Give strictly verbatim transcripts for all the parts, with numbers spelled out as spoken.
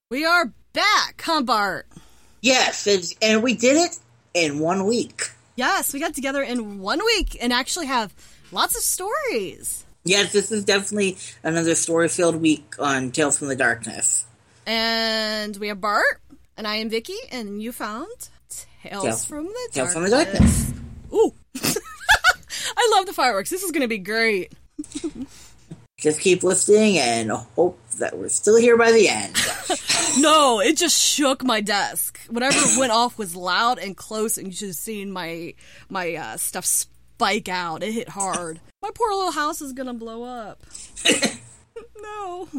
We are back, huh, Bart? Yes, it's, and we did it in one week. Yes, we got together in one week and actually have lots of stories. Yes, this is definitely another story-filled week on Tales from the Darkness. And we have Bart, and I am Vicky, and you found Tales, Tales from the Tales Darkness. from the Darkness. Ooh. I love the fireworks. This is going to be great. Just keep listening and hope that we're still here by the end. No, it just shook my desk. Whatever went off was loud and close, and you should have seen my my uh, stuff spike out. It hit hard. My poor little house is gonna blow up. No.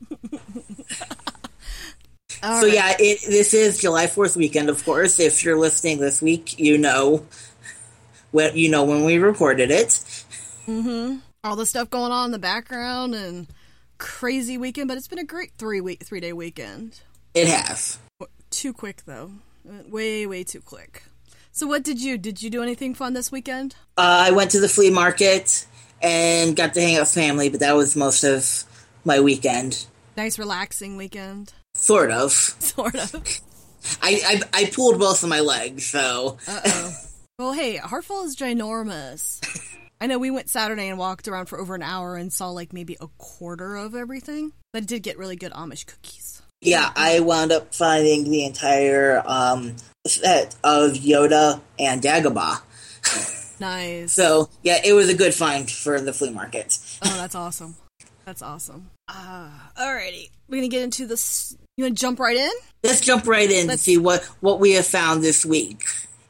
So right. yeah, it, this is July fourth weekend, of course. If you're listening this week, you know when you know when we recorded it. Mm-hmm. All the stuff going on in the background and crazy weekend, but it's been a great three week three day weekend. It has. Too quick though, way way too quick. So what did you did you do anything fun this weekend? Uh, I went to the flea market and got to hang out with family, but that was most of my weekend. Nice relaxing weekend. Sort of. Sort of. I, I I pulled both of my legs, so. Uh oh. Well, hey, Hartford is ginormous. I know we went Saturday and walked around for over an hour and saw like maybe a quarter of everything, but it did get really good Amish cookies. Yeah, I wound up finding the entire um, set of Yoda and Dagobah. Nice. So, yeah, it was a good find for the flea market. Oh, that's awesome. That's awesome. Uh, alrighty. We're going to get into this. You want to jump right in? Let's jump right in Let's... to see what, what we have found this week.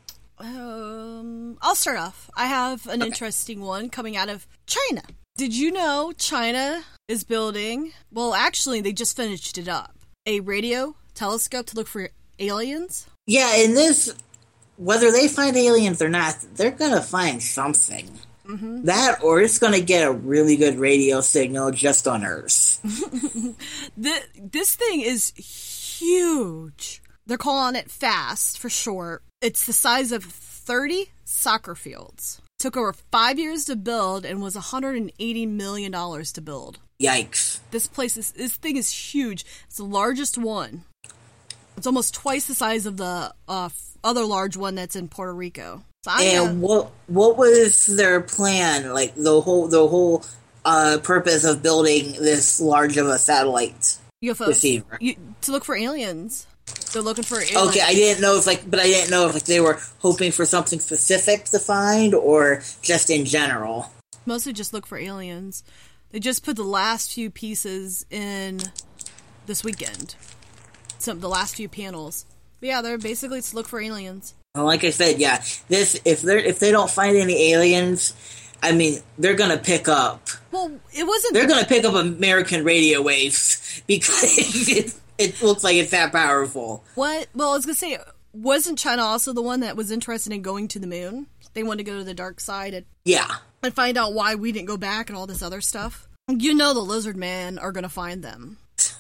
Um, I'll start off. I have an okay. interesting one coming out of China. Did you know China is building, well, actually, they just finished it up, a radio telescope to look for aliens? Yeah, in this, whether they find aliens or not, they're going to find something. Mm-hmm. That, or it's going to get a really good radio signal just on Earth. the, this thing is huge. They're calling it FAST for short. It's the size of thirty soccer fields. Took over five years to build and was one hundred eighty million dollars to build. Yikes. This place is, this thing is huge. It's the largest one. It's almost twice the size of the uh, other large one that's in Puerto Rico. So and gonna... what what was their plan? Like the whole the whole uh, purpose of building this large of a satellite U F Os, receiver? You, to look for aliens. They're looking for aliens. Okay, I didn't know if like, but I didn't know if like they were hoping for something specific to find or just in general. Mostly just look for aliens. They just put the last few pieces in this weekend. Some the last few panels. But yeah, they're basically to look for aliens. Well, like I said, yeah, this if they if they don't find any aliens, I mean, they're gonna pick up. Well, it wasn't. They're gonna pick up American radio waves because it, it looks like it's that powerful. What? Well, I was gonna say, wasn't China also the one that was interested in going to the moon? They wanted to go to the dark side and yeah, and find out why we didn't go back and all this other stuff. You know, the lizard men are gonna find them.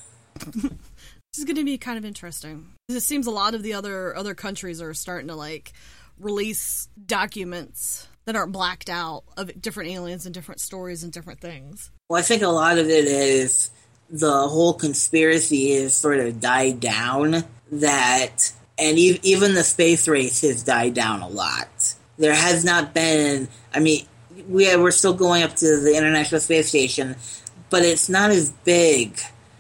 This is going to be kind of interesting. It seems a lot of the other other countries are starting to, like, release documents that aren't blacked out of different aliens and different stories and different things. Well, I think a lot of it is the whole conspiracy is sort of died down, that, and e- even the space race has died down a lot. There has not been, I mean, we, we're still going up to the International Space Station, but it's not as big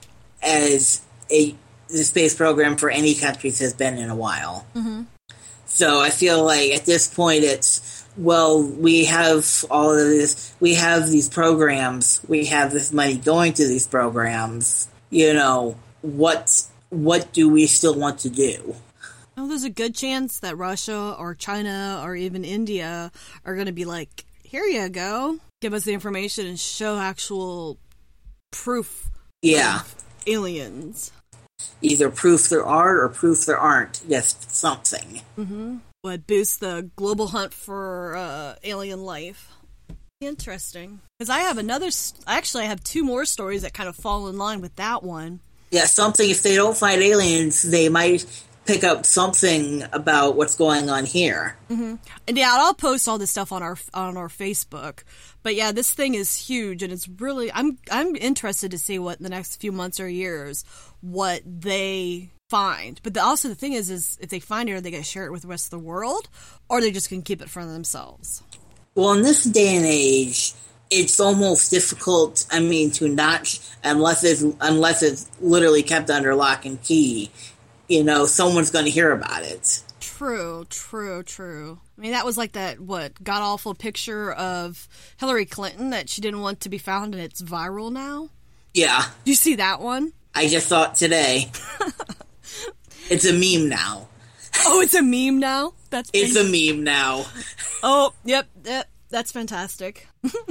as a the space program for any countries has been in a while. Mm-hmm. So I feel like at this point it's, well, we have all of this, we have these programs, we have this money going to these programs, you know, what what do we still want to do? Well, there's a good chance that Russia or China or even India are going to be like, here you go, give us the information and show actual proof yeah. of aliens. Either proof there are or proof there aren't. Just something. Mm-hmm. Would boost the global hunt for uh, alien life. Interesting. Because I have another... St- Actually, I have two more stories that kind of fall in line with that one. Yeah, something, if they don't find aliens, they might pick up something about what's going on here. Mm-hmm. And yeah, I'll post all this stuff on our on our Facebook. But yeah, this thing is huge, and it's really I'm I'm interested to see what in the next few months or years what they find. But the, also the thing is, is if they find it, are they going to share it with the rest of the world, or are they just going to keep it for themselves? Well, in this day and age, it's almost difficult. I mean, to not unless it's unless it's literally kept under lock and key. You know, someone's going to hear about it. True, true, true. I mean, that was like that, what, god-awful picture of Hillary Clinton that she didn't want to be found, and it's viral now? Yeah. Do you see that one? I just saw it today. It's a meme now. Oh, it's a meme now? That's It's a meme now. Oh, yep, yep, that's fantastic.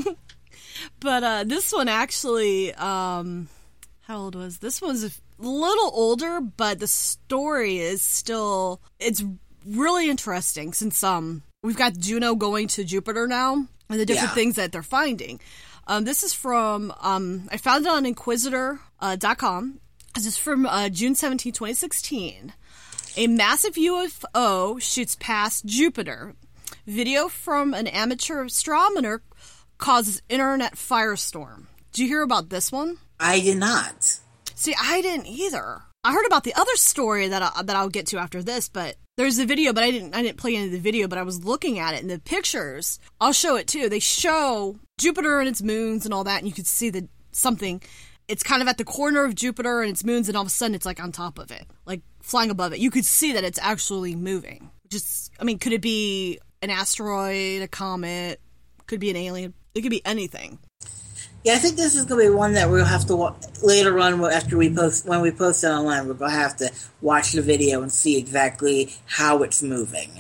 But uh, this one actually, um, how old was this? This one's a little older, but the story is still, it's really interesting since um we've got Juno going to Jupiter now and the different Yeah. things that they're finding. Um, this is from, um, I found it on Inquisitor dot com. This is from uh, June seventeenth, twenty sixteen. A massive U F O shoots past Jupiter. Video from an amateur astronomer causes internet firestorm. Did you hear about this one? I did not. See, I didn't either. I heard about the other story that I, that I'll get to after this, but there's a video, but I didn't I didn't play any of the video, but I was looking at it, and the pictures, I'll show it too. They show Jupiter and its moons and all that, and you could see the something. It's kind of at the corner of Jupiter and its moons, and all of a sudden it's like on top of it, like flying above it. You could see that it's actually moving. Just, I mean, could it be an asteroid, a comet? Could be an alien. It could be anything. Yeah, I think this is going to be one that we'll have to wa- later on after we post when we post it online. We're going to have to watch the video and see exactly how it's moving,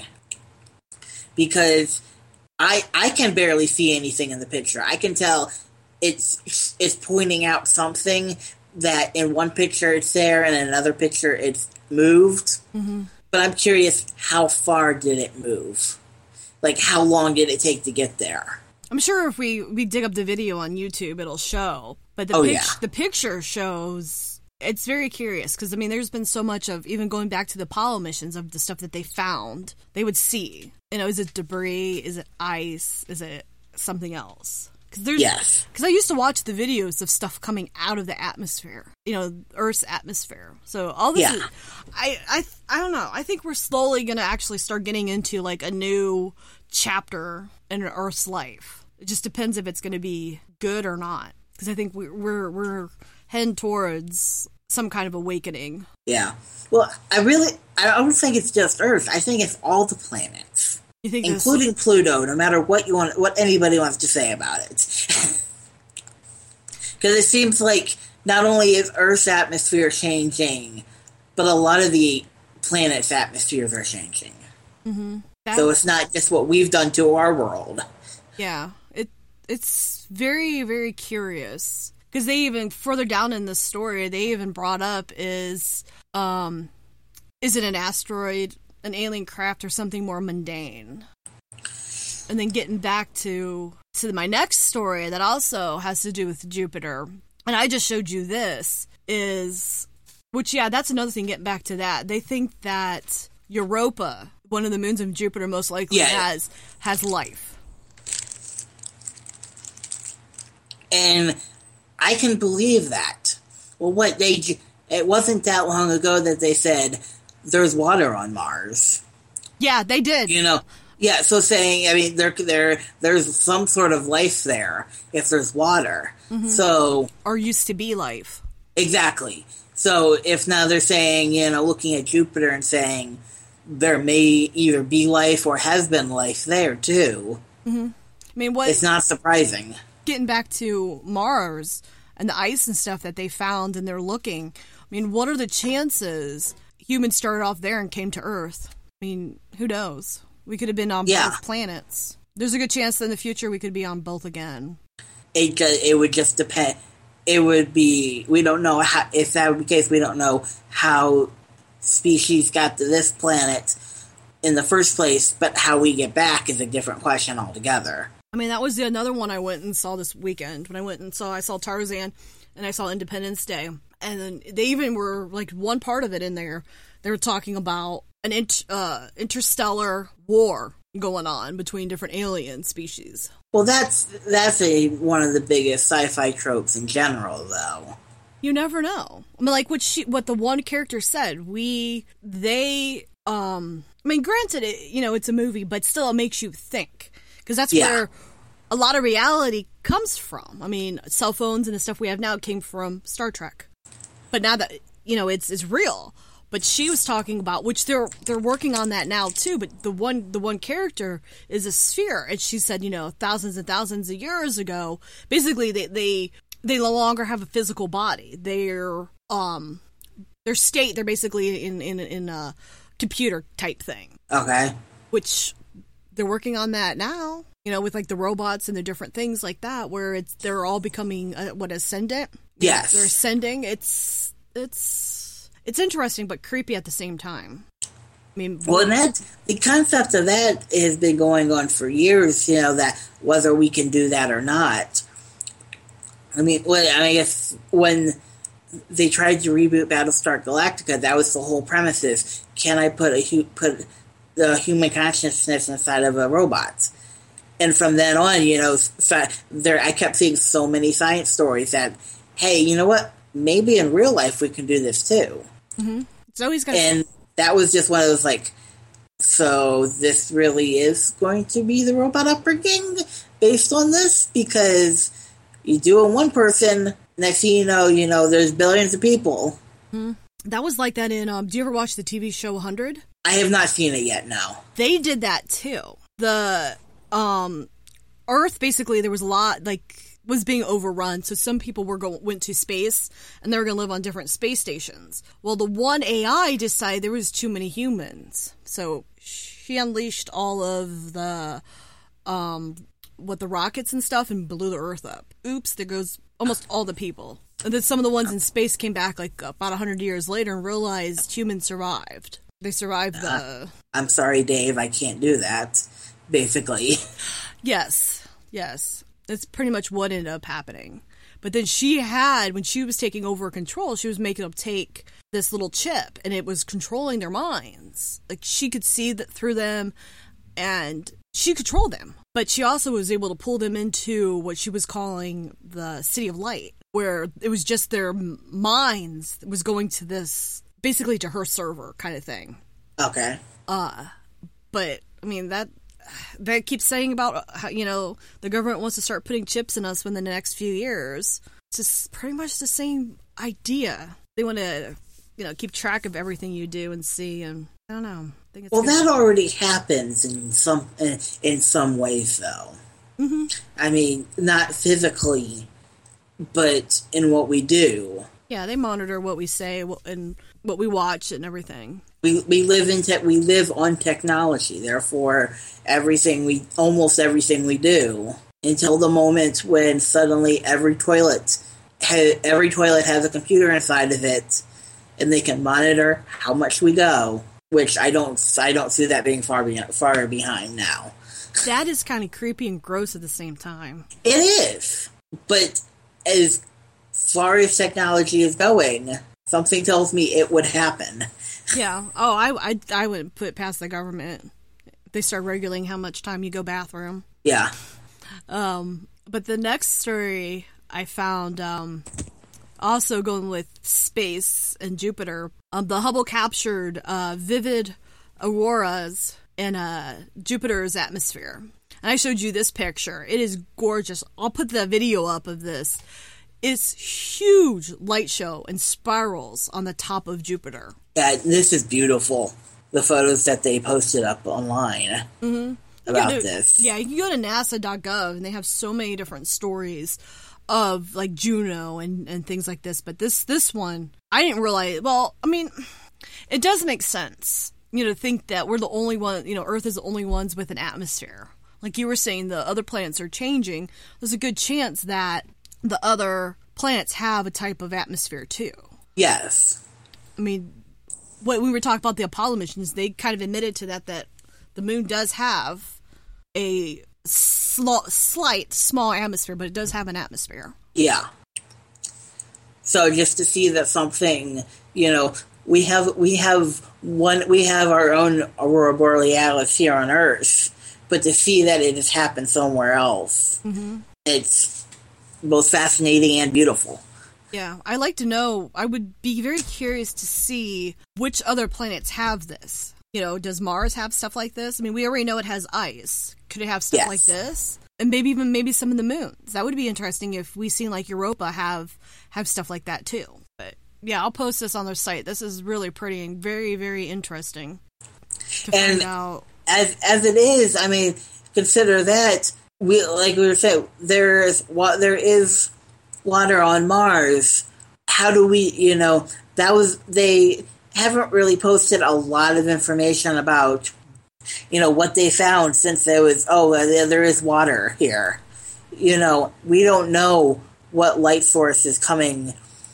because I I can barely see anything in the picture. I can tell it's it's pointing out something that in one picture it's there and in another picture it's moved. Mm-hmm. But I'm curious, how far did it move? Like, how long did it take to get there? I'm sure if we, we dig up the video on YouTube, it'll show. But the, Oh, pic- yeah. the picture shows, it's very curious. Because, I mean, there's been so much of, even going back to the Apollo missions, of the stuff that they found, they would see. You know, is it debris? Is it ice? Is it something else? Cause there's, Yes. Because I used to watch the videos of stuff coming out of the atmosphere. You know, Earth's atmosphere. So all this Yeah. is, I, I, I don't know. I think we're slowly going to actually start getting into, like, a new chapter in Earth's life. It just depends if it's going to be good or not. Because I think we, we're we're heading towards some kind of awakening. Yeah. Well, I really, I don't think it's just Earth. I think it's all the planets, You think this- including Pluto. No matter what you want, what anybody wants to say about it, because it seems like not only is Earth's atmosphere changing, but a lot of the planets' atmospheres are changing. Mm-hmm. That, So it's not just what we've done to our world. yeah, it it's very very curious because they even further down in the story they even brought up is um is it an asteroid, an alien craft, or something more mundane? And then getting back to to my next story that also has to do with Jupiter, and I just showed you this, is, which, yeah, that's another thing, getting back to that. They think that Europa, one of the moons of Jupiter, most likely Yeah. has has life. And I can believe that. Well, what they j- it wasn't that long ago that they said there's water on Mars. Yeah, they did. You know, yeah. So saying, I mean, there, there, there's some sort of life there if there's water. Mm-hmm. So Or used to be life. exactly. So if now they're saying, you know, looking at Jupiter and saying there may either be life or has been life there too, Mm-hmm. I mean, what? it's not surprising. Getting back to Mars and the ice and stuff that they found and they're looking, I mean, what are the chances humans started off there and came to Earth? I mean, who knows? We could have been on Yeah. both planets. There's a good chance that in the future we could be on both again. It ju- it would just depend. It would be, we don't know how, if that would be the case, we don't know how species got to this planet in the first place, but how we get back is a different question altogether. I mean, that was the, another one I went and saw this weekend. When I went and saw, I saw Tarzan and I saw Independence Day. and then they even were, like, one part of it in there, they were talking about an int- uh, interstellar war going on between different alien species. Well, that's that's a one of the biggest sci-fi tropes in general, though. You never know. I mean, like what she, what the one character said. We, they, um, I mean, granted, it, you know, it's a movie, but still, it makes you think, because that's Yeah. where a lot of reality comes from. I mean, cell phones and the stuff we have now came from Star Trek, but now that you know, it's it's real. But she was talking about, which they're they're working on that now too. But the one the one character is a sphere, and she said, you know, thousands and thousands of years ago, basically they they, they no longer have a physical body. They're um their state they're basically in in in a computer type thing. Okay. Which they're working on that now. You know, with like the robots and the different things like that, where it's they're all becoming uh, what ascendant. Yes, they're ascending. It's it's. It's interesting, but creepy at the same time. I mean, well, and that the concept of that has been going on for years. You know, that whether we can do that or not. I mean, well, I guess when they tried to reboot Battlestar Galactica, that was the whole premise: is can I put a put the human consciousness inside of a robot? And from then on, you know, there I kept seeing so many science stories that, hey, you know what? Maybe in real life we can do this too. Mm-hmm. It's always going and that was just one of those like, so this really is going to be the robot upbringing based on this, because you do it one person, next thing you know, you know, there's billions of people. Mm-hmm. That was like that in. Um, do you ever watch the T V show one hundred? I have not seen it yet. No, they did that too. The um, Earth basically there was a lot like. was being overrun, so some people were go- went to space, and they were going to live on different space stations. Well, the one A I decided there was too many humans, so she unleashed all of the, um, what, the rockets and stuff, and blew the Earth up. Oops, there goes almost all the people. And then some of the ones in space came back, like, about one hundred years later and realized humans survived. They survived the... Uh, I'm sorry, Dave, I can't do that, basically. Yes, yes. That's pretty much what ended up happening. But then she had, when she was taking over control, she was making them take this little chip, and it was controlling their minds. Like, she could see that through them, and she controlled them. But she also was able to pull them into what she was calling the City of Light, where it was just their minds that was going to this, basically to her server kind of thing. Okay. Uh, but, I mean, that... They keep saying about how, you know, the government wants to start putting chips in us within the next few years. It's just pretty much the same idea. They want to, you know, keep track of everything you do and see, and I don't know. I think it's well, good. that already happens in some in, in some ways, though. Mm-hmm. I mean, not physically, but in what we do. Yeah, they monitor what we say and what we watch and everything. We we live in te- we live on technology, therefore everything we almost everything we do until the moment when suddenly every toilet ha- every toilet has a computer inside of it, and they can monitor how much we go. Which I don't I don't see that being far be- far behind now. That is kind of creepy and gross at the same time. It is, but as far as technology is going, something tells me it would happen. Yeah. Oh, I, I, I wouldn't put it past the government. They start regulating how much time you go bathroom. Yeah. Um, but the next story I found, um, also going with space and Jupiter. Um, the Hubble captured uh, vivid auroras in uh, Jupiter's atmosphere. And I showed you this picture. It is gorgeous. I'll put the video up of this. It's huge light show and spirals on the top of Jupiter. Yeah, this is beautiful. The photos that they posted up online mm-hmm. about to, this. Yeah, you can go to nasa dot gov, and they have so many different stories of, like, Juno and, and things like this. But this, this one, I didn't realize... Well, I mean, it does make sense, you know, to think that we're the only one... You know, Earth is the only ones with an atmosphere. Like you were saying, the other planets are changing. There's a good chance that the other planets have a type of atmosphere too. Yes. I mean, when we were talking about the Apollo missions, they kind of admitted to that, that the moon does have a sl- slight, small atmosphere, but it does have an atmosphere. Yeah. So just to see that something, you know, we have we have one we have our own aurora borealis here on Earth, but to see that it has happened somewhere else, mm-hmm. it's both fascinating and beautiful. Yeah, I like to know. I would be very curious to see which other planets have this. You know, does Mars have stuff like this? I mean, we already know it has ice. Could it have stuff yes. like this? And maybe even maybe some of the moons. That would be interesting if we seen like Europa have have stuff like that too. But yeah, I'll post this on their site. This is really pretty and very, very interesting to and find out. As as it is, I mean, consider that we like we were saying there is what there is water on Mars. How do we, you know, that was they haven't really posted a lot of information about, you know, what they found since there was, oh, uh, there is water here. You know, we don't know what light source is coming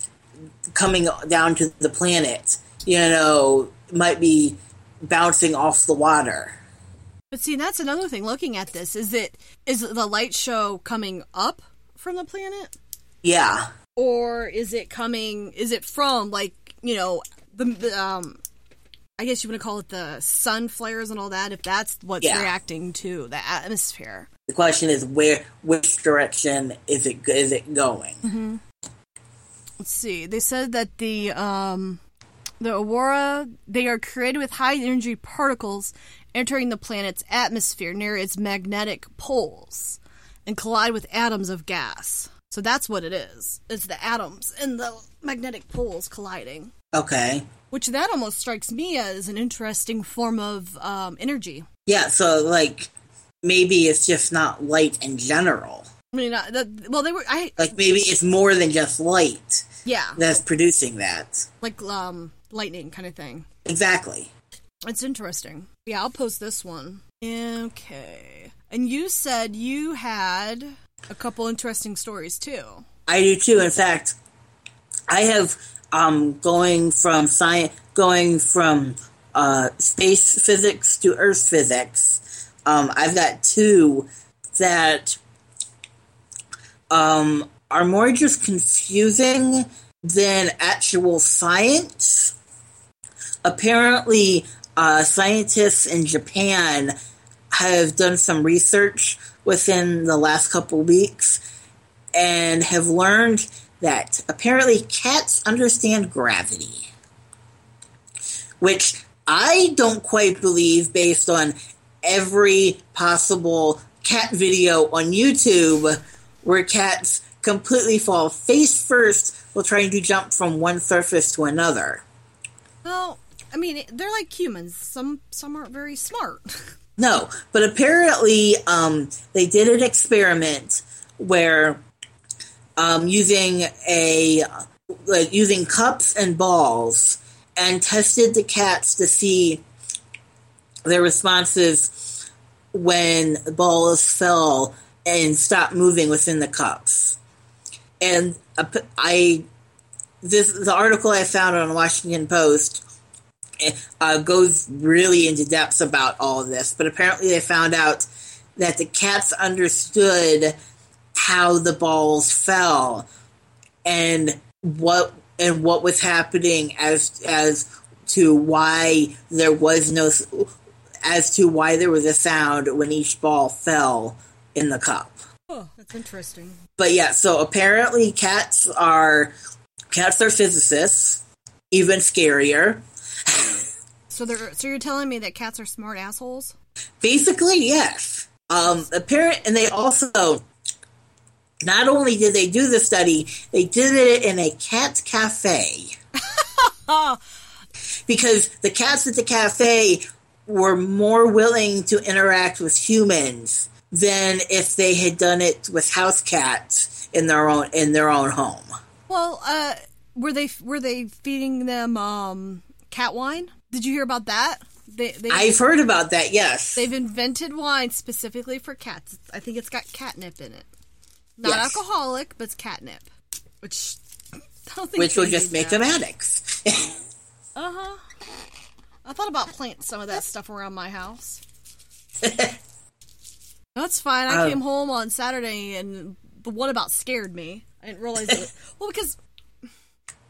coming down to the planet. You know, might be bouncing off the water. But see, that's another thing. Looking at this, is it is the light show coming up from the planet? Yeah. Or is it coming? Is it from, like, you know, the, the um, I guess you want to call it the sun flares and all that? If that's what's yeah. reacting to the atmosphere. The question is, where, which direction is it is it going? Mm-hmm. Let's see. They said that the um, the aurora, they are created with high energy particles entering the planet's atmosphere near its magnetic poles and collide with atoms of gas. So that's what it is. It's the atoms and the magnetic poles colliding. Okay. Which that almost strikes me as an interesting form of um, energy. Yeah, so, like, maybe it's just not light in general. I mean, uh, the, well, they were... I Like, maybe it's more than just light. Yeah. That's producing that. Like, um, lightning kind of thing. Exactly. It's interesting. Yeah, I'll post this one. Okay. And you said you had a couple interesting stories, too. I do, too. In fact, I have, um, going from science, going from, uh, space physics to Earth physics, um, I've got two that, um, are more just confusing than actual science. Apparently, uh, scientists in Japan have done some research within the last couple weeks and have learned that apparently cats understand gravity, which I don't quite believe based on every possible cat video on YouTube where cats completely fall face first while trying to jump from one surface to another. Well, I mean, they're like humans. Some some aren't very smart. No, but apparently um, they did an experiment where um, using a like using cups and balls and tested the cats to see their responses when the balls fell and stopped moving within the cups. And I this the article I found on Washington Post Uh, goes really into depth about all of this, but apparently they found out that the cats understood how the balls fell and what and what was happening as as to why there was no as to why there was a sound when each ball fell in the cup. Oh, that's interesting. But yeah, so apparently cats are cats are physicists, even scarier. So they're so you're telling me that cats are smart assholes? Basically, yes. Um, apparent, and they also not only did they do the study, they did it in a cat cafe because the cats at the cafe were more willing to interact with humans than if they had done it with house cats in their own in their own home. Well, uh, were they were they feeding them um, cat wine? Did you hear about that? They, they, I've heard about that, yes. They've invented wine specifically for cats. I think it's got catnip in it. Not yes. alcoholic, but it's catnip. Which I don't think Which will just make that. them addicts. uh-huh. I thought about planting some of that stuff around my house. That's fine. I um, came home on Saturday, and the one about scared me. I didn't realize it. Well, because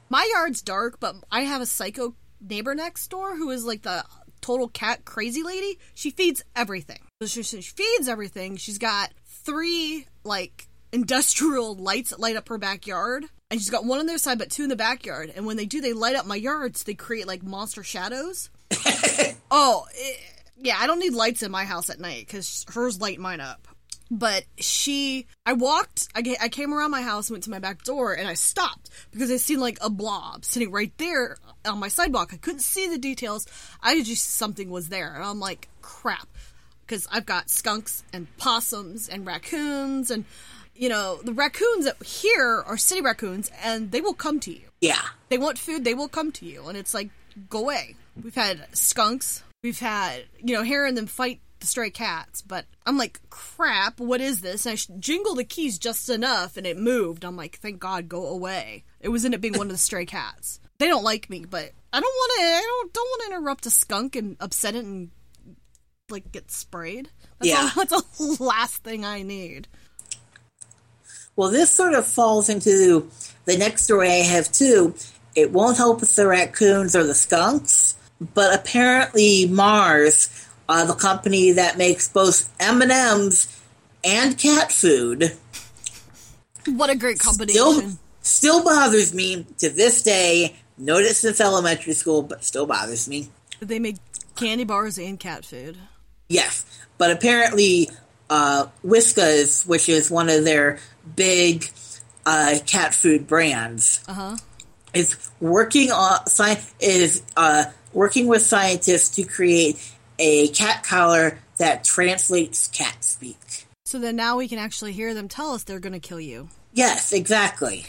My yard's dark, but I have a psycho neighbor next door who is like the total cat crazy lady. She feeds everything. So she, she feeds everything. She's got three, like, industrial lights that light up her backyard. And she's got one on their side, but two in the backyard. And when they do, they light up my yard, so they create, like, monster shadows. oh, it, yeah, I don't need lights in my house at night, because hers light mine up. But she, I walked, I, I came around my house, went to my back door, and I stopped because I seen like a blob sitting right there on my sidewalk. I couldn't see the details. I just, something was there. And I'm like, crap. Because I've got skunks and possums and raccoons and, you know, the raccoons that here are city raccoons and they will come to you. Yeah. They want food, they will come to you. And it's like, go away. We've had skunks. We've had, you know, hearing them fight the stray cats, but I'm like, crap, what is this? And I jingled the keys just enough and it moved. I'm like, thank God, go away. It was in it being one of the stray cats. They don't like me, but I don't want to, I don't, don't want to interrupt a skunk and upset it and, like, get sprayed. That's yeah. All, that's the last thing I need. Well, this sort of falls into the next story I have, too. It won't help with the raccoons or the skunks, but apparently Mars, Uh, the company that makes both M and M's and cat food. What a great combination. Still, still bothers me to this day. Noticed since elementary school, but still bothers me. They make candy bars and cat food. Yes, but apparently uh, Whiskas, which is one of their big uh, cat food brands, uh-huh. is working on sci- is uh, working with scientists to create a cat collar that translates cat speak. So then now we can actually hear them tell us they're going to kill you. Yes, exactly.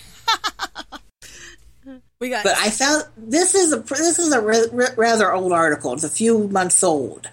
we got. But I found this is a this is a re- re- rather old article. It's a few months old.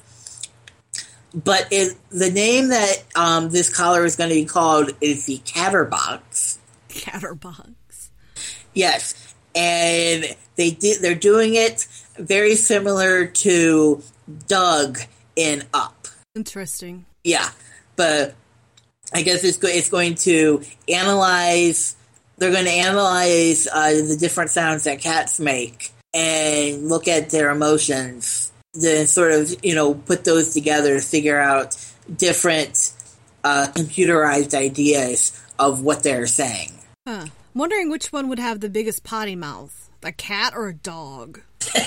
But it, the name that um, this collar is going to be called is the Catterbox. Catterbox. Yes, and they did. They're doing it very similar to Doug in Up. Interesting. Yeah, but I guess it's, go- it's going to analyze, they're going to analyze uh, the different sounds that cats make and look at their emotions, then sort of, you know, put those together to figure out different uh, computerized ideas of what they're saying. Huh. I'm wondering which one would have the biggest potty mouth, a cat or a dog?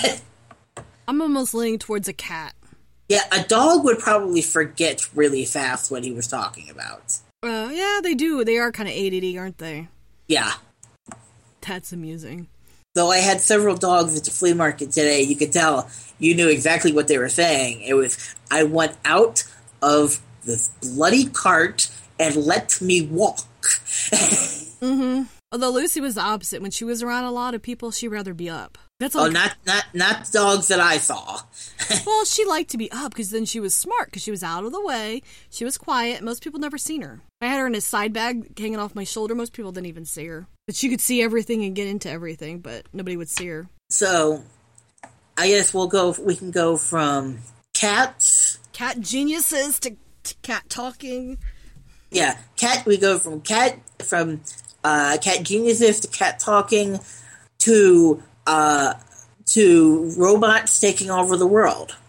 I'm almost leaning towards a cat. Yeah, a dog would probably forget really fast what he was talking about. Uh, yeah, they do. They are kind of A D D, aren't they? Yeah. That's amusing. Though I had several dogs at the flea market today, you could tell you knew exactly what they were saying. It was, I want out of this bloody cart and let me walk. mm-hmm. Although Lucy was the opposite. When she was around a lot of people, she'd rather be up. That's all. Oh, not not not dogs that I saw. Well, she liked to be up because then she was smart because she was out of the way. She was quiet. Most people never seen her. I had her in a side bag hanging off my shoulder. Most people didn't even see her. But she could see everything and get into everything, but nobody would see her. So, I guess we'll go. We can go from cats, cat geniuses to, to cat talking. Yeah, cat. We go from cat from uh, cat geniuses to cat talking to. Uh, to robots taking over the world.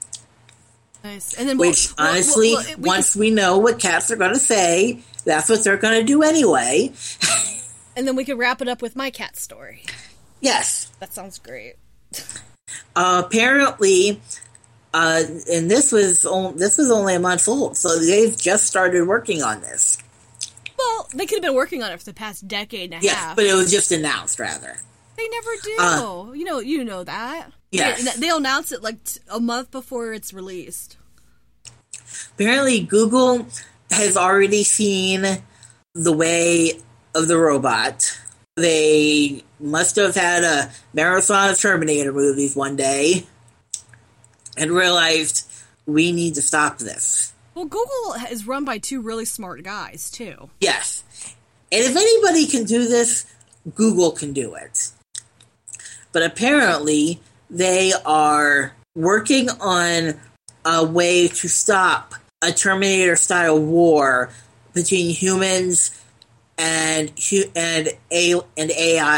Nice. And then Which, we'll, honestly, we'll, we'll, we once can, we know what cats are going to say, that's what they're going to do anyway. And then we can wrap it up with my cat story. Yes. That sounds great. Uh, apparently, uh, and this was, on, this was only a month old, so they've just started working on this. Well, they could have been working on it for the past decade and a yes, half. But it was just announced, rather. They never do. Uh, you know, you know that. Yes. They, they'll announce it like t- a month before it's released. Apparently, Google has already seen the way of the robot. They must have had a marathon of Terminator movies one day and realized we need to stop this. Well, Google is run by two really smart guys, too. Yes. And if anybody can do this, Google can do it. But apparently, they are working on a way to stop a Terminator-style war between humans and and A and A I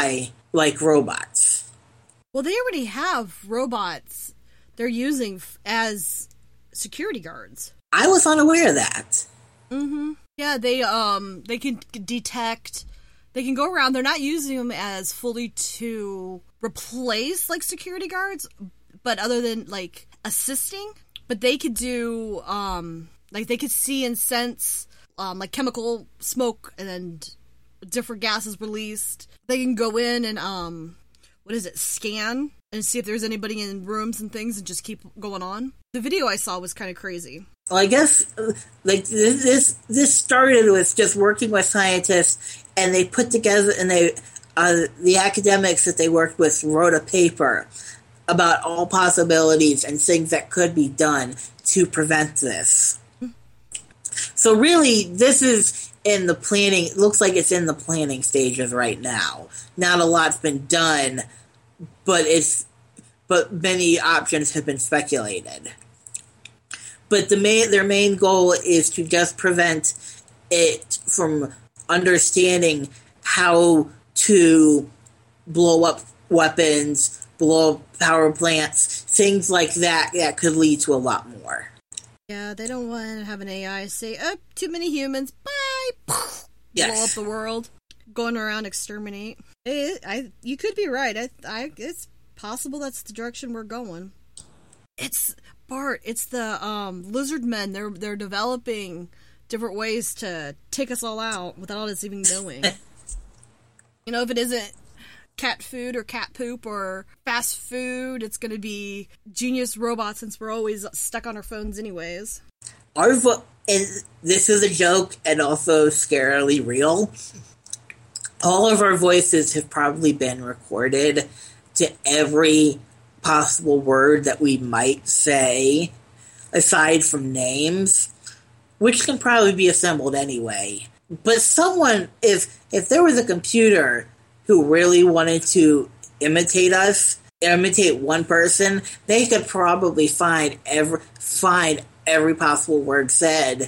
like robots. Well, they already have robots they're using f- as security guards. I was unaware of that. Mm-hmm. Yeah, they um they can detect. They can go around. They're not using them as fully to replace like security guards, but other than like assisting. But they could do um like they could see and sense um like chemical smoke and different gases released. They can go in and um what is it scan and see if there's anybody in rooms and things and just keep going on. The video I saw was kind of crazy. Well, I guess like this this started with just working with scientists, and they put together and they uh, the academics that they worked with wrote a paper about all possibilities and things that could be done to prevent this. So really, this is in the planning. It looks like it's in the planning stages right now. Not a lot's been done, but it's but many options have been speculated. But the main, their main goal is to just prevent it from understanding how to blow up weapons, blow up power plants, things like that that could lead to a lot more. Yeah, they don't want to have an A I say, oh, too many humans, bye, Yes. blow up the world, going around exterminate. It, I, you could be right. I, I, it's possible that's the direction we're going. It's... Bart, it's the um, lizard men. They're they're developing different ways to take us all out without us even knowing. You know, if it isn't cat food or cat poop or fast food, it's going to be genius robots since we're always stuck on our phones anyways. Our vo- and this is a joke and also scarily real. All of our voices have probably been recorded to every possible word that we might say, aside from names, which can probably be assembled anyway. But someone, if if there was a computer who really wanted to imitate us, imitate one person, they could probably find every find every possible word said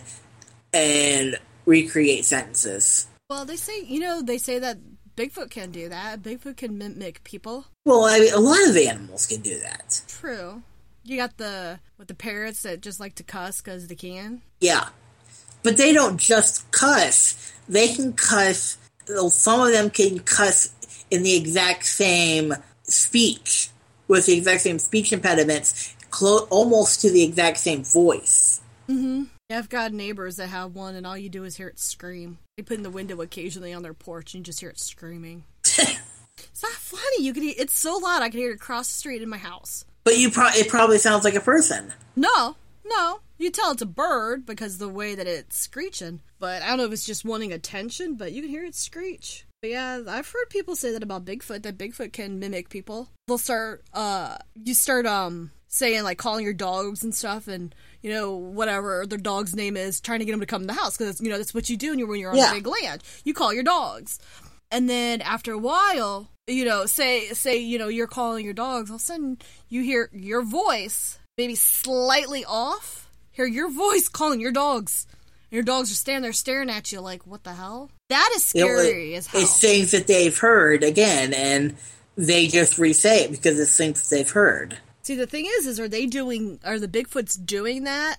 and recreate sentences. Well, they say, you know, they say that Bigfoot can do that. Bigfoot can mimic people. Well, I mean, a lot of animals can do that. True. You got the with the parrots that just like to cuss because they can. Yeah. But they don't just cuss. They can cuss. Some of them can cuss in the exact same speech, with the exact same speech impediments, clo- almost to the exact same voice. Mm-hmm. Yeah, I've got neighbors that have one, and all you do is hear it scream. They put in the window occasionally on their porch, and you just hear it screaming. It's not funny. You can. It's so loud I can hear it across the street in my house. But you, pro- it probably sounds like a person. No, no. You tell it's a bird because the way that it's screeching. But I don't know if it's just wanting attention, but you can hear it screech. But yeah, I've heard people say that about Bigfoot, that Bigfoot can mimic people. They'll start, uh, you start, um, saying, like, calling your dogs and stuff, and, you know, whatever their dog's name is, trying to get them to come to the house, because, you know, that's what you do when you're, when you're on yeah. big land. You call your dogs. And then after a while, you know, say, say, you know, you're calling your dogs, all of a sudden you hear your voice, maybe slightly off, hear your voice calling your dogs. And your dogs are standing there staring at you like, what the hell? That is scary you know, it, as hell. It's things that they've heard, again, and they just re-say it because it's things they've heard. See, the thing is, is are they doing, are the Bigfoots doing that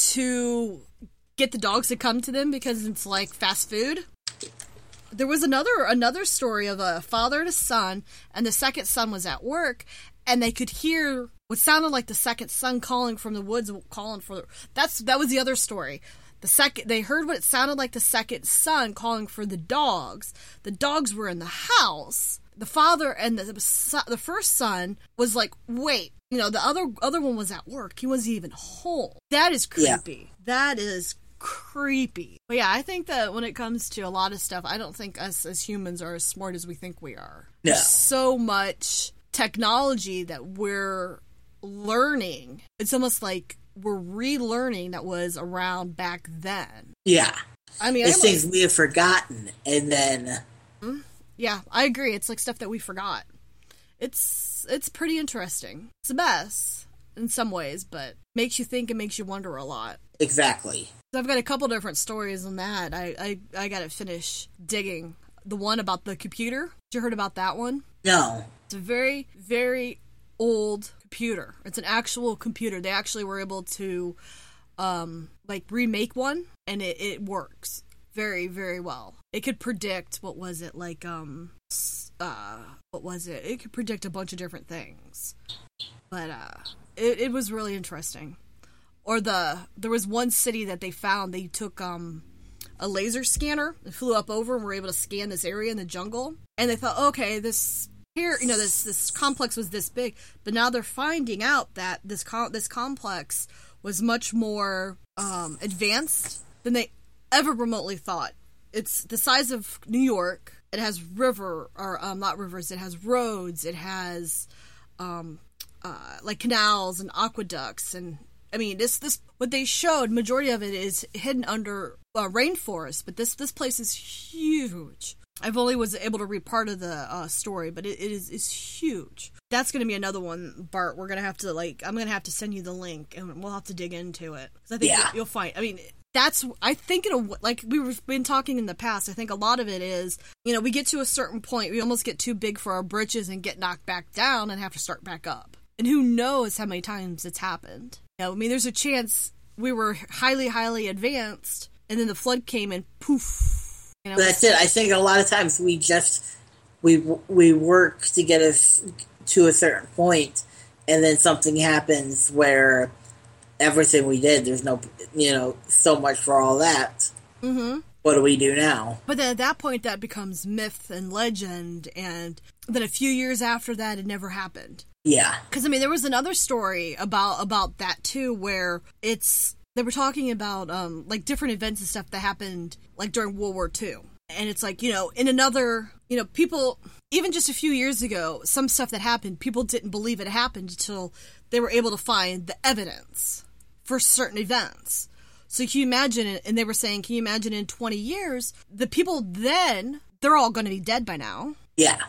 to get the dogs to come to them because it's like fast food? There was another another story of a father and a son, and the second son was at work, and they could hear what sounded like the second son calling from the woods, calling for the, that's that was the other story. The second they heard what it sounded like the second son calling for the dogs. The dogs were in the house. The father and the the first son was like, wait, you know, the other other one was at work. He wasn't even home. That is creepy. Yeah. That is creepy. But yeah, I think that when it comes to a lot of stuff, I don't think us as humans are as smart as we think we are. No. There's so much technology that we're learning. It's almost like we're relearning that was around back then. Yeah. I mean, it's I things we have forgotten, and then... Yeah, I agree. It's like stuff that we forgot. It's it's pretty interesting. It's a mess in some ways, but makes you think and makes you wonder a lot. Exactly. So I've got a couple different stories on that. I, I, I got to finish digging. The one about the computer. Did you heard about that one? No. It's a very, very old computer. It's an actual computer. They actually were able to, um, like, remake one, and it, it works very, very well. It could predict, what was it, like, um, uh, what was it? It could predict a bunch of different things. But, uh, it, it was really interesting. Or the, there was one city that they found, they took, um, a laser scanner and flew up over and were able to scan this area in the jungle. And they thought, okay, this here, you know, this this complex was this big, but now they're finding out that this com- this complex was much more um, advanced than they ever remotely thought. It's the size of New York. It has river, or um, not rivers. It has roads. It has um, uh, like canals and aqueducts, and I mean, this this what they showed. Majority of it is hidden under uh, rainforest, but this this place is huge. I've only was able to read part of the uh, story, but it, it is is huge. That's going to be another one, Bart. We're going to have to, like, I'm going to have to send you the link, and we'll have to dig into it. Because I think yeah. you'll find, I mean, that's, I think it'll, like we've been talking in the past, I think a lot of it is, you know, we get to a certain point, we almost get too big for our britches and get knocked back down and have to start back up. And who knows how many times it's happened. You know, I mean, there's a chance we were highly, highly advanced, and then the flood came and poof. You know, that's it. I think a lot of times we just we we work to get us to a certain point, and then something happens where everything we did, there's no, you know, so much for all that. Mm-hmm. What do we do now? But then at that point, that becomes myth and legend, and then a few years after that, it never happened. Yeah, because I mean, there was another story about about that too, where it's. They were talking about, um, like, different events and stuff that happened, like, during World War Two. And it's like, you know, in another, you know, people, even just a few years ago, some stuff that happened, people didn't believe it happened until they were able to find the evidence for certain events. So can you imagine, and they were saying, can you imagine in twenty years, the people then, they're all going to be dead by now. Yeah.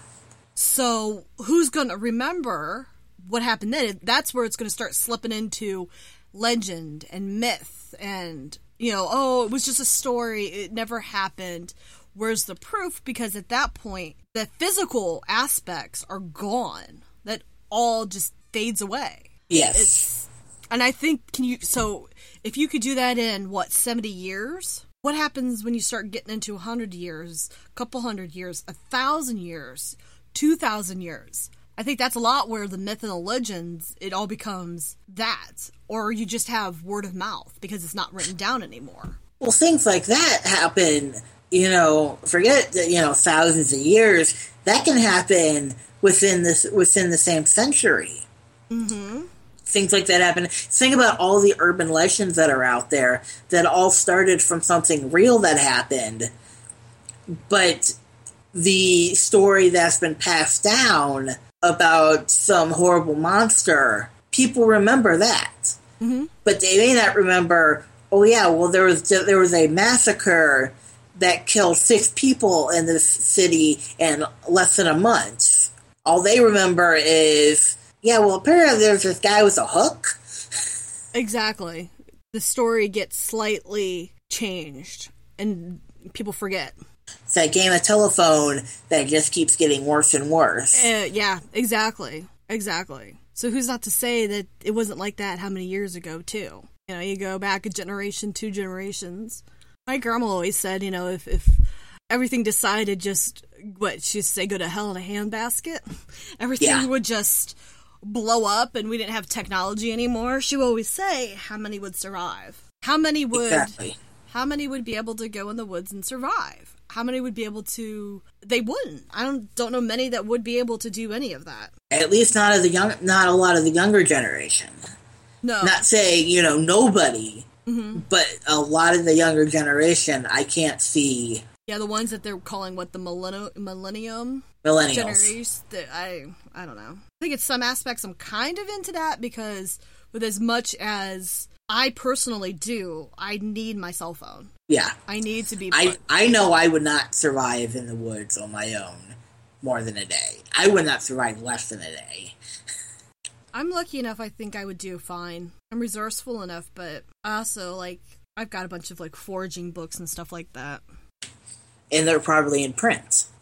So who's going to remember what happened then? That's where it's going to start slipping into legend and myth and, you know, oh, it was just a story, it never happened. Where's the proof? Because at that point, the physical aspects are gone. That all just fades away. Yes. It's, and I think, can you, so if you could do that in, what, seventy years? What happens when you start getting into one hundred years, a couple hundred years, a thousand years, two thousand years? I think that's a lot where the myth and the legends, it all becomes that. Or you just have word of mouth because it's not written down anymore. Well, things like that happen, you know, forget, you know, thousands of years. That can happen within this within the same century. Mm-hmm. Things like that happen. Think about all the urban legends that are out there that all started from something real that happened. But the story that's been passed down about some horrible monster, people remember that. Mm-hmm. But they may not remember, oh yeah, well there was there was a massacre that killed six people in this city in less than a month. All they remember is, yeah, well apparently there's this guy with a hook. Exactly. The story gets slightly changed and people forget. It's that game of telephone that just keeps getting worse and worse. Uh, yeah, exactly. Exactly. So who's not to say that it wasn't like that how many years ago, too? You know, you go back a generation, two generations. My grandma always said, you know, if, if everything decided just, what, she'd say go to hell in a handbasket, everything yeah. would just blow up and we didn't have technology anymore, she would always say, how many would survive? How many would... Exactly. How many would be able to go in the woods and survive? How many would be able to... They wouldn't. I don't don't know many that would be able to do any of that. At least not of the young, not a lot of the younger generation. No. Not saying, you know, nobody, mm-hmm. but a lot of the younger generation, I can't see. Yeah, the ones that they're calling, what, the millennium, millennium Millennials. Generation. I, I don't know. I think in some aspects I'm kind of into that because with as much as... I personally do. I need my cell phone. Yeah. I need to be... I, I know I would not survive in the woods on my own more than a day. I would not survive less than a day. I'm lucky enough, I think I would do fine. I'm resourceful enough, but also, like, I've got a bunch of, like, foraging books and stuff like that. And they're probably in print. Yeah.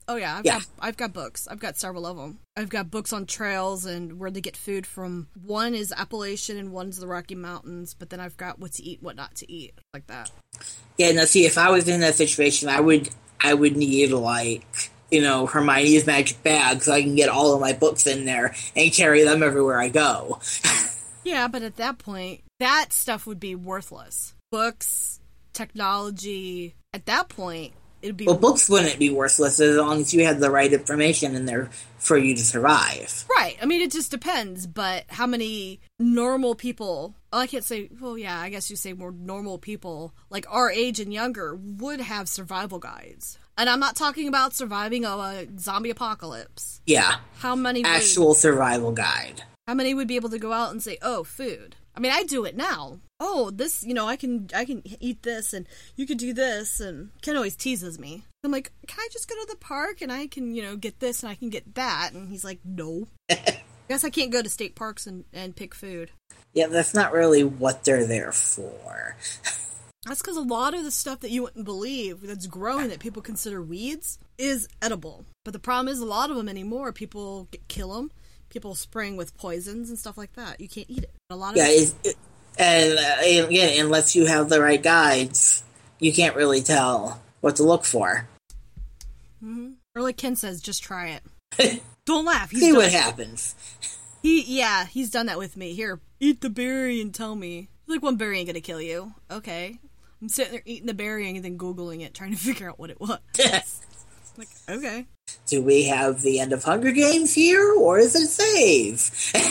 Oh yeah, I've Yeah. got I've got books. I've got several of them. I've got books on trails and where they get food from. One is Appalachian and one's the Rocky Mountains. But then I've got what to eat, what not to eat, like that. Yeah, now see, if I was in that situation, I would I would need, like, you know, Hermione's magic bag so I can get all of my books in there and carry them everywhere I go. Yeah, but at that point, that stuff would be worthless. Books, technology. At that point, it'd be Well, books wouldn't be worthless as long as you had the right information in there for you to survive. right. I mean, it just depends. But how many normal people? Well, I can't say. Well, yeah, I guess you say more normal people, like our age and younger, would have survival guides. And I'm not talking about surviving a zombie apocalypse. Yeah. How many? Actual would, survival guide. how many would be able to go out and say, "Oh, food"? I mean, I do it now. Oh, this, you know, I can I can eat this, and you could do this, and Ken always teases me. I'm like, can I just go to the park and I can, you know, get this and I can get that? And he's like, no. I guess I can't go to state parks and, and pick food. Yeah, that's not really what they're there for. That's because a lot of the stuff that you wouldn't believe that's growing that people consider weeds is edible. But the problem is a lot of them anymore, people get, kill them. People spraying with poisons and stuff like that. You can't eat it. A lot of Yeah, it, it, and uh, again, unless you have the right guides, you can't really tell what to look for. mm-hmm. Or like Ken says, just try it. Don't laugh. He's See done, what happens. He, yeah, he's done that with me. Here, eat the berry and tell me. Like, one berry ain't gonna kill you. Okay. I'm sitting there eating the berry and then Googling it, trying to figure out what it was. Like, okay. Do we have the end of Hunger Games here, or is it save?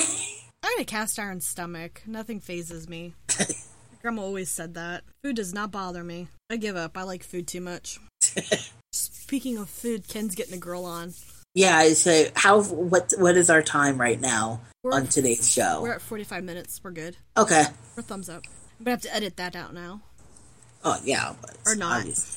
I had a cast iron stomach. Nothing phases me. Grandma always said that. Food does not bother me. I give up. I like food too much. Speaking of food, Ken's getting a grill on. Yeah, so how, what, what is our time right now We're on at- today's show? We're at forty-five minutes. We're good. Okay. We're thumbs up. I'm gonna have to edit that out now. Oh, yeah. But Or not. obvious.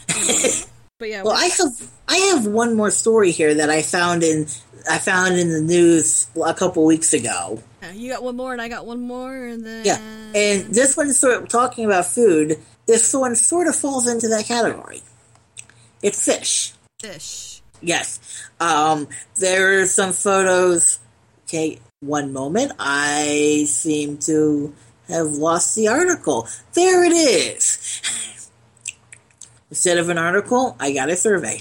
But yeah, Well, we're- I have I have one more story here that I found in I found in the news a couple weeks ago. yeah, you got one more and I got one more, and then Yeah, and this one's sort of talking about food. This one sort of falls into that category. It's fish. fish. Yes. Um, there are some photos. Okay, one moment. I seem to have lost the article. There it is. Instead of an article, I got a survey.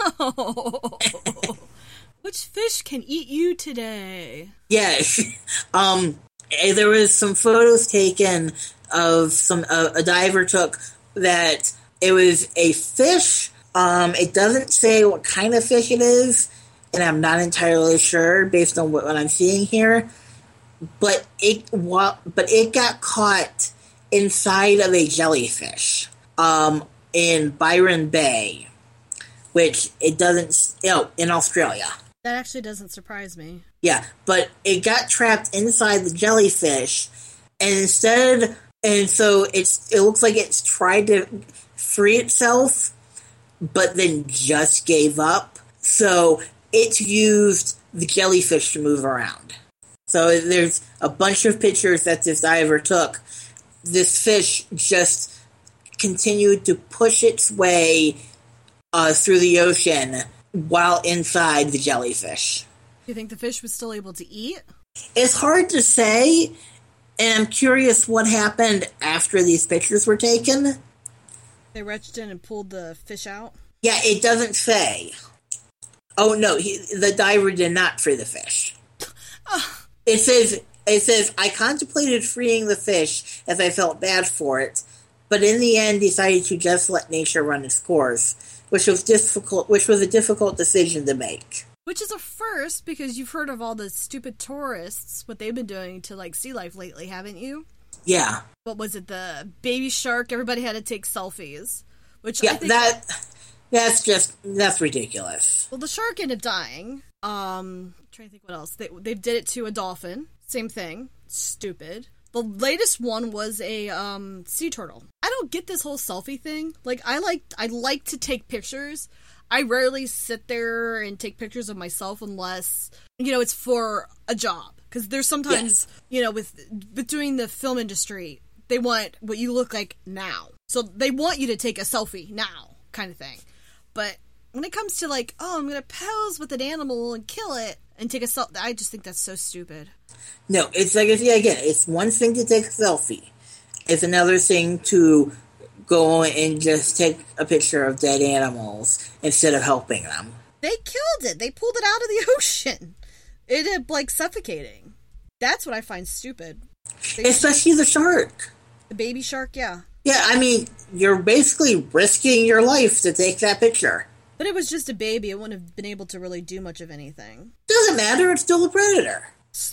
Which fish can eat you today? Yes. Um, eh, there was some photos taken of some uh, a diver took that it was a fish. Um, it doesn't say what kind of fish it is, and I'm not entirely sure based on what, what I'm seeing here. But it wa- but it got caught inside of a jellyfish um, in Byron Bay, which it doesn't. Oh, in Australia. That actually doesn't surprise me. Yeah, but it got trapped inside the jellyfish, and instead, and so it's it looks like it's tried to free itself, but then just gave up. So it's used the jellyfish to move around. So there's a bunch of pictures that this diver took. This fish just continued to push its way uh, through the ocean while inside the jellyfish. Do you think the fish was still able to eat? It's hard to say, and I'm curious what happened after these pictures were taken. They reached in and pulled the fish out? Yeah, it doesn't say. Oh no, he, the diver did not free the fish. It says, it says, I contemplated freeing the fish as I felt bad for it, but in the end decided to just let nature run its course, which was difficult, which was a difficult decision to make. Which is a first, because you've heard of all the stupid tourists, what they've been doing to, like, sea life lately, haven't you? Yeah. What was it, the baby shark? Everybody had to take selfies. Which Yeah, I think, that, that's just, that's ridiculous. well, the shark ended up dying. Um, I'm trying to think what else. They, they did it to a dolphin. Same thing. Stupid. The latest one was a um, sea turtle. I don't get this whole selfie thing. Like, I like I like to take pictures. I rarely sit there and take pictures of myself unless, you know, it's for a job. Because there's sometimes, Yes. you know, with, with doing the film industry, they want what you look like now. So they want you to take a selfie now, kind of thing. But when it comes to like, oh, I'm gonna pose with an animal and kill it and take a selfie, I just think that's so stupid. No, it's like, yeah, again, it's one thing to take a selfie. It's another thing to go and just take a picture of dead animals instead of helping them. They killed it. They pulled it out of the ocean. It ended up, like, suffocating. That's what I find stupid. They, Especially the shark. The baby shark, yeah. Yeah, I mean, you're basically risking your life to take that picture. But it was just a baby. It wouldn't have been able to really do much of anything. Doesn't matter. It's still a predator.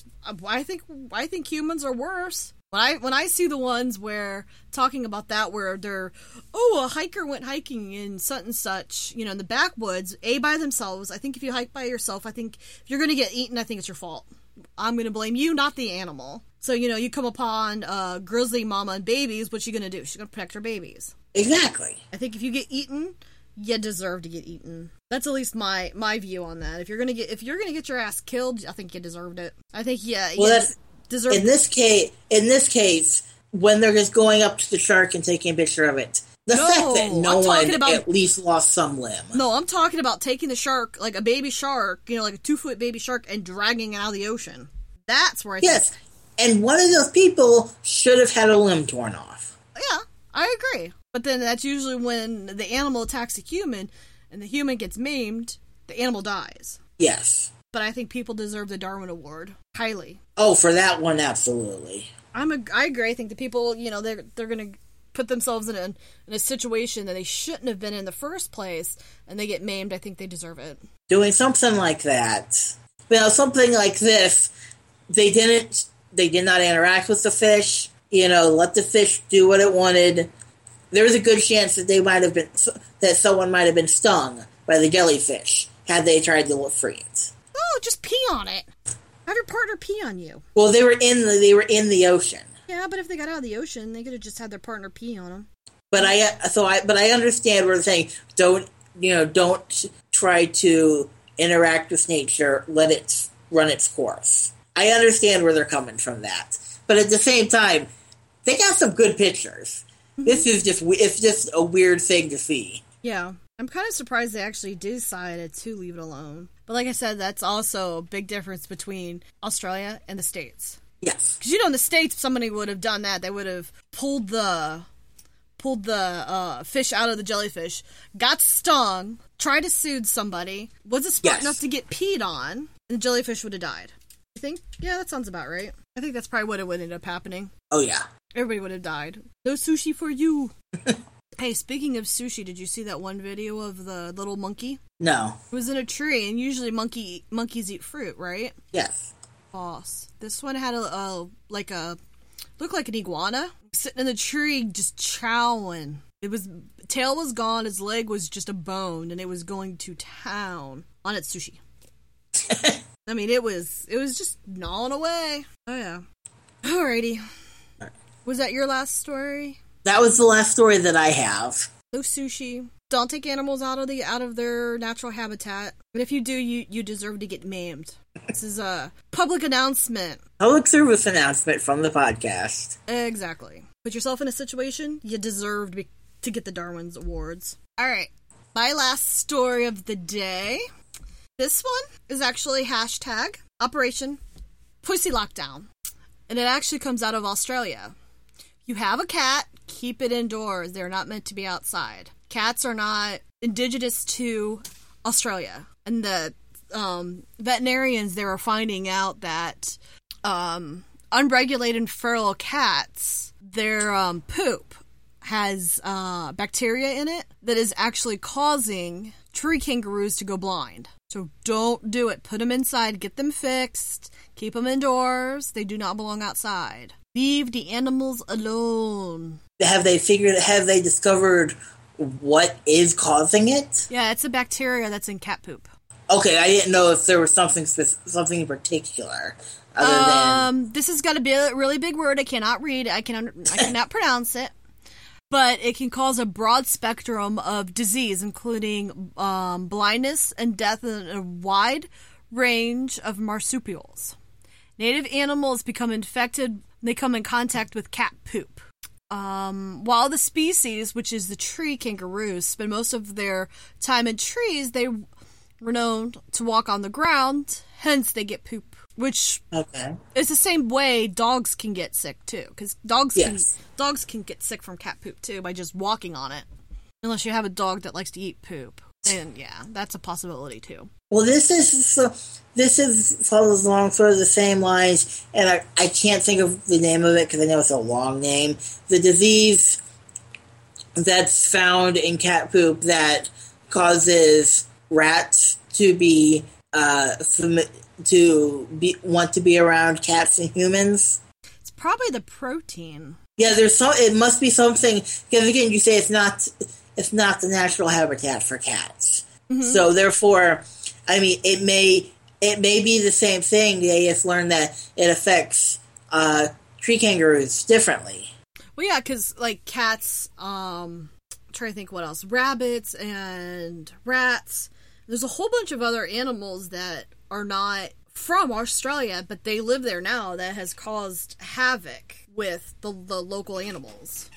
I think I think humans are worse. When I when I see the ones where talking about that where they're, oh, a hiker went hiking in such and such, you know, in the backwoods, a by themselves. I think if you hike by yourself, I think if you're going to get eaten, I think it's your fault. I'm going to blame you, not the animal. So, you know, you come upon a grizzly mama and babies, what's she going to do? She's going to protect her babies. Exactly. I think if you get eaten, you deserve to get eaten. That's at least my my view on that. If you're gonna get if you're gonna get your ass killed, I think you deserved it. I think yeah, well, you that's, deserved in this case. In this case, when they're just going up to the shark and taking a picture of it, the no, fact that no I'm one about, at least lost some limb. No, I'm talking about taking the shark, like a baby shark, you know, like a two foot baby shark, and dragging it out of the ocean. That's where I yes, think. And one of those people should have had a limb torn off. Yeah, I agree. But then that's usually when the animal attacks a human, and the human gets maimed, the animal dies. Yes. But I think people deserve the Darwin Award. Highly. Oh, for that one, absolutely. I'm a, I agree. I think the people, you know, they're, they're going to put themselves in a, in a situation that they shouldn't have been in the first place, and they get maimed. I think they deserve it. Doing something like that. You know, something like this, they didn't, they did not interact with the fish, you know, let the fish do what it wanted. There's a good chance that they might have been, that someone might have been stung by the jellyfish had they tried to free it. Oh, just pee on it. Have your partner pee on you. Well, they were in the they were in the ocean. Yeah, but if they got out of the ocean, they could have just had their partner pee on them. But I so I but I understand what they're saying. Don't you know? Don't try to interact with nature. Let it run its course. I understand where they're coming from that, but at the same time, they got some good pictures. This is just, it's just a weird thing to see. Yeah. I'm kind of surprised they actually decided to leave it alone. But like I said, that's also a big difference between Australia and the States. Yes. Because, you know, in the States, if somebody would have done that, they would have pulled the pulled the uh, fish out of the jellyfish, got stung, tried to soothe somebody, wasn't smart yes. enough to get peed on, and the jellyfish would have died. You think? Yeah, that sounds about right. I think that's probably what it would end up happening. Oh, yeah. Everybody would have died. No sushi for you. Hey, speaking of sushi, did you see that one video of the little monkey? No. It was in a tree, and usually monkey monkeys eat fruit, right? Yes. Boss. This one had a, a like a looked like an iguana sitting in the tree, just chowing. It was tail was gone, its leg was just a bone, and it was going to town on its sushi. I mean, it was it was just gnawing away. Oh yeah. Alrighty. Was that your last story? That was the last story that I have. No sushi. Don't take animals out of the out of their natural habitat. But if you do, you, you deserve to get maimed. This is a public announcement. Public service announcement from the podcast. Exactly. Put yourself in a situation, you deserve to, be, to get the Darwin's Awards. Alright. My last story of the day. This one is actually hashtag Operation Pussy Lockdown. And it actually comes out of Australia. You have a cat, keep it indoors. They're not meant to be outside. Cats are not indigenous to Australia. And the um, veterinarians, they were finding out that um, unregulated feral cats, their um, poop has uh, bacteria in it that is actually causing tree kangaroos to go blind. So don't do it. Put them inside, get them fixed, keep them indoors. They do not belong outside. Leave the animals alone. Have they figured, have they discovered what is causing it? Yeah, it's a bacteria that's in cat poop. Okay, I didn't know if there was something something in particular. Other um, than... This has got to be a really big word. I cannot read it. I, can, I cannot pronounce it. But it can cause a broad spectrum of disease, including um, blindness and death in a wide range of marsupials. Native animals become infected when they come in contact with cat poop. Um, while the species, which is the tree kangaroos, spend most of their time in trees, they were known to walk on the ground, hence they get poop, which okay. is the same way dogs can get sick too, because dogs yes. can dogs can get sick from cat poop too by just walking on it, unless you have a dog that likes to eat poop, and yeah, that's a possibility too. Well, this is so, this is follows along sort of the same lines, and I, I can't think of the name of it because I know it's a long name. The disease that's found in cat poop that causes rats to be uh to be want to be around cats and humans. It's probably the protein. Yeah, there's some. It must be something because again, you say it's not it's not the natural habitat for cats, mm-hmm. so therefore. I mean, it may it may be the same thing. They just learned that it affects uh, tree kangaroos differently. Well, yeah, because like cats, um, I'm trying to think what else, rabbits and rats. There's a whole bunch of other animals that are not from Australia, but they live there now. That has caused havoc with the the local animals,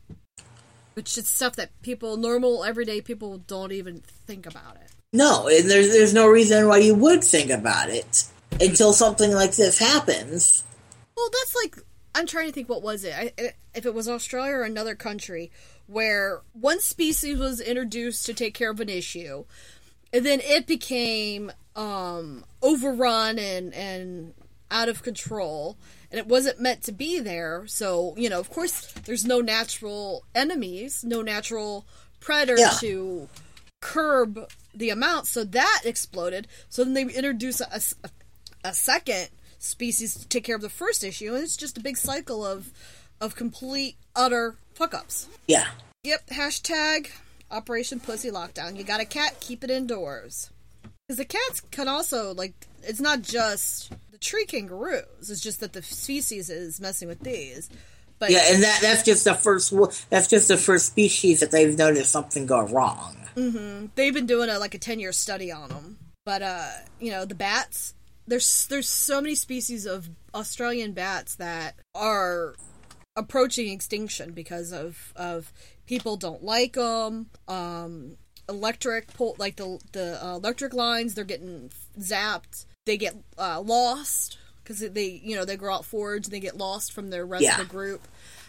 which is stuff that people, normal everyday people, don't even think about it. No, and there's there's no reason why you would think about it until something like this happens. Well, that's like, I'm trying to think, what was it? I, if it was Australia or another country where one species was introduced to take care of an issue, and then it became um, overrun and, and out of control, and it wasn't meant to be there. So, you know, of course, there's no natural enemies, no natural predator yeah. to curb the amount, so that exploded. So then they introduce a, a, a second species to take care of the first issue, and it's just a big cycle of of complete, utter fuck-ups. Yeah. Yep, hashtag Operation Pussy Lockdown. You got a cat, keep it indoors. Because the cats can also, like, it's not just the tree kangaroos, it's just that the species is messing with these. But yeah, and that that's just the first that's just the first species that they've noticed something go wrong. Mm-hmm. They've been doing a, like a ten-year study on them. But, uh, you know, the bats, there's there's so many species of Australian bats that are approaching extinction because of, of people don't like them, um, electric, pole, like the, the uh, electric lines, they're getting zapped, they get uh, lost, because they, you know, they go out forage and they get lost from their rest yeah. of the group.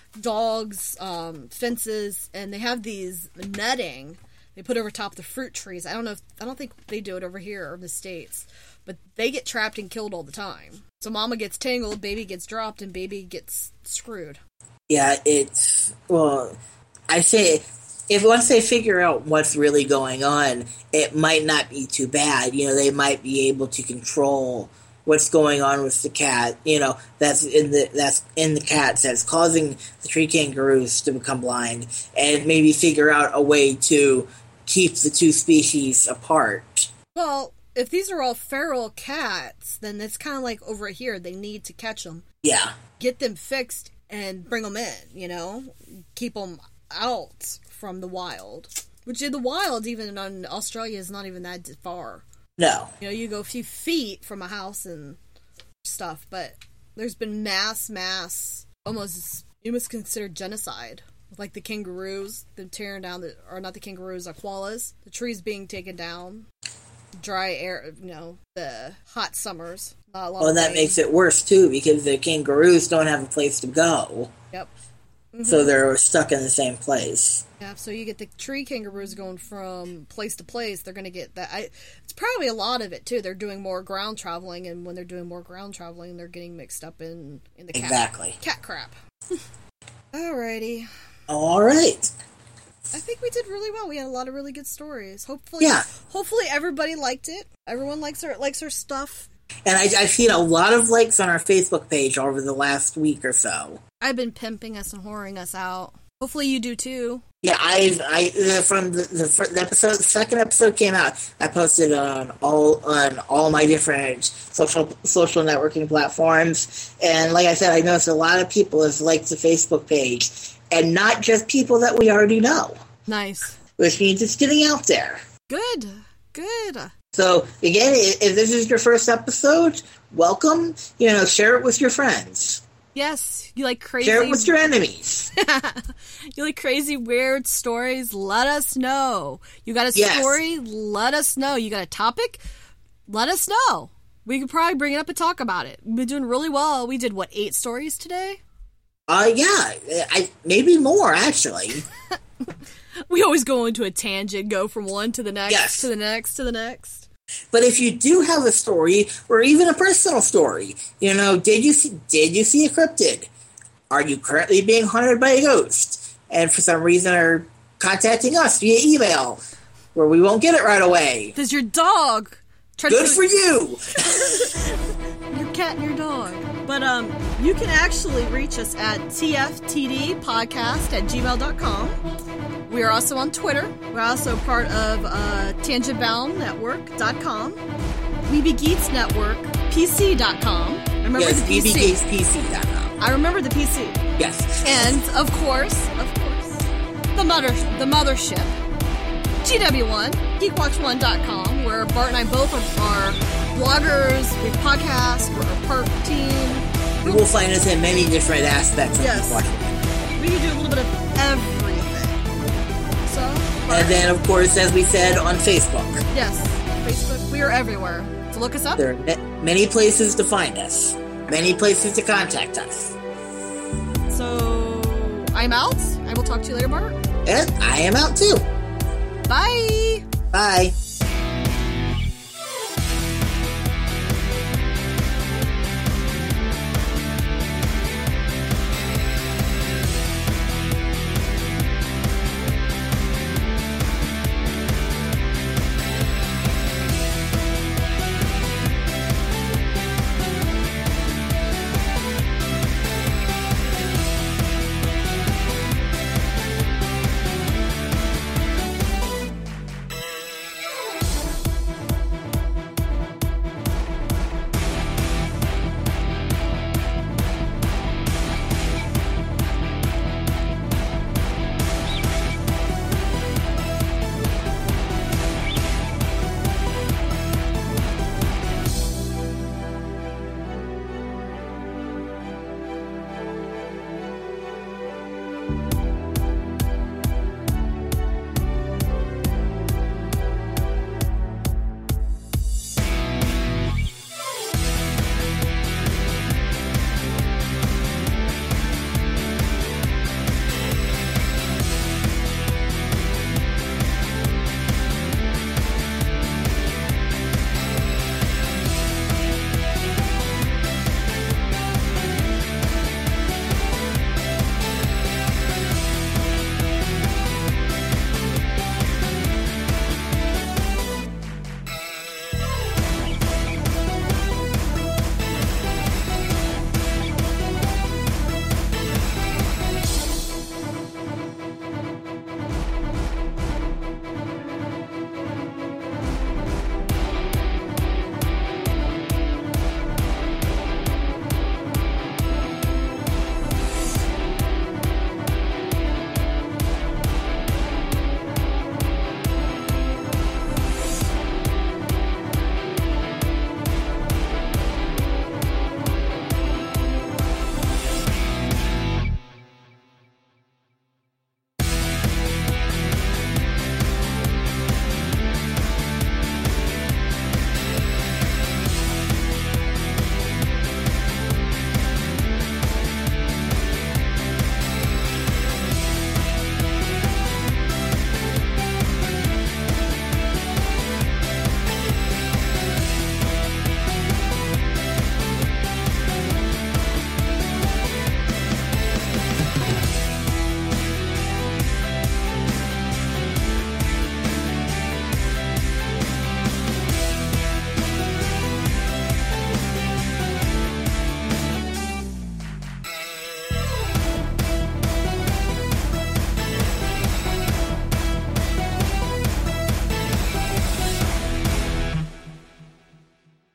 Dogs, um, fences, and they have these netting they put over top the fruit trees. I don't know if, I don't think they do it over here in the States, but they get trapped and killed all the time. So mama gets tangled, baby gets dropped, and baby gets screwed. Yeah, it's, well, I say, if once they figure out what's really going on, it might not be too bad. You know, they might be able to control what's going on with the cat, you know, that's in the that's in the cats that's causing the tree kangaroos to become blind, and maybe figure out a way to keep the two species apart. Well, if these are all feral cats, then it's kind of like over here, they need to catch them. Yeah. Get them fixed and bring them in, you know? Keep them out from the wild. Which in the wild, even in Australia, is not even that far. No. You know, you go a few feet from a house and stuff, but there's been mass, mass, almost, you must consider genocide. Like the kangaroos, them tearing down the, or not the kangaroos, the koalas, the trees being taken down, dry air, you know, the hot summers. Not a lot well, of that rain. makes it worse too, because the kangaroos don't have a place to go. Yep. Mm-hmm. So they're stuck in the same place. Yeah, so you get the tree kangaroos going from place to place. They're going to get that. I, it's probably a lot of it too. They're doing more ground traveling, and when they're doing more ground traveling, they're getting mixed up in in the cat, exactly cat crap. Alrighty. All right. I think we did really well. We had a lot of really good stories. Hopefully, yeah. Hopefully, everybody liked it. Everyone likes our likes our stuff. And I, I've seen a lot of likes on our Facebook page over the last week or so. I've been pimping us and whoring us out. Hopefully, you do too. Yeah, I've I from the, the, the episode, the second episode came out. I posted on all on all my different social social networking platforms, and like I said, I noticed a lot of people have liked the Facebook page, and not just people that we already know. Nice, which means it's getting out there. Good, good. So again, if this is your first episode, welcome. You know, share it with your friends. Yes, you like crazy... Share it with your enemies. You like crazy, weird stories? Let us know. You got a Yes. story? Let us know. You got a topic? Let us know. We could probably bring it up and talk about it. We've been doing really well. We did, what, eight stories today? Uh, yeah. I, maybe more, actually. We always go into a tangent, go from one to the next, Yes. to the next, to the next. But if you do have a story, or even a personal story, you know, did you see, did you see a cryptid? Are you currently being haunted by a ghost? And for some reason are contacting us via email, where we won't get it right away. Does your dog try Good to... for you! Your cat and your dog. But um, you can actually reach us at t f t d podcast at gmail dot com. We are also on Twitter. We're also part of uh, tangent bound network dot com, Weeby Geeks Network, P C dot com. Remember Yes, the P C. B B Gates P C dot com. I remember the P C. Yes. And, of course, of course, the mother, the mothership, G W one, geek watch one dot com, where Bart and I both are, are bloggers, we podcast, we're a part team. You will find us in many different aspects of Yes. the podcast. We can do a little bit of everything. So, Bart, And then, of course, as we said, on Facebook. yes, Facebook, we are everywhere. So look us up. There are ma- many places to find us. Many places to contact us. So, I'm out. I will talk to you later, Bart. And I am out too. Bye! Bye.